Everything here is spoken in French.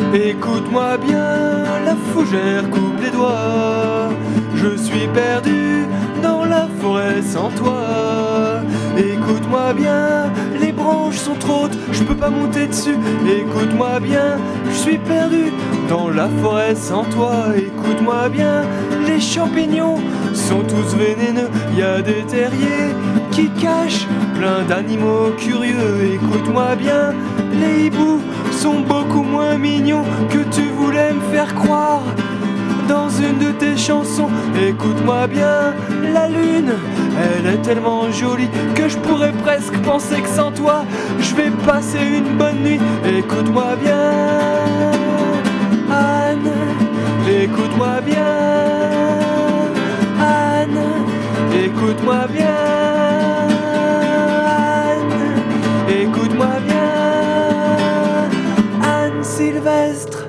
Écoute-moi bien, la fougère coupe les doigts. Je suis perdu dans la forêt sans toi. Écoute-moi bien, les branches sont trop hautes, je peux pas monter dessus. Écoute-moi bien, je suis perdu dans la forêt sans toi. Écoute-moi bien, les champignons sont tous vénéneux. Y a des terriers qui cachent plein d'animaux curieux. Écoute-moi bien, les hiboux sont beaucoup moins mignons que tu voulais me faire croire dans une de tes chansons. Écoute-moi bien, la lune, elle est tellement jolie que je pourrais presque penser que sans toi je vais passer une bonne nuit. Écoute-moi bien, Anne, écoute-moi bien, Anne, écoute-moi bien, Anne, écoute-moi bien, Anne Sylvestre.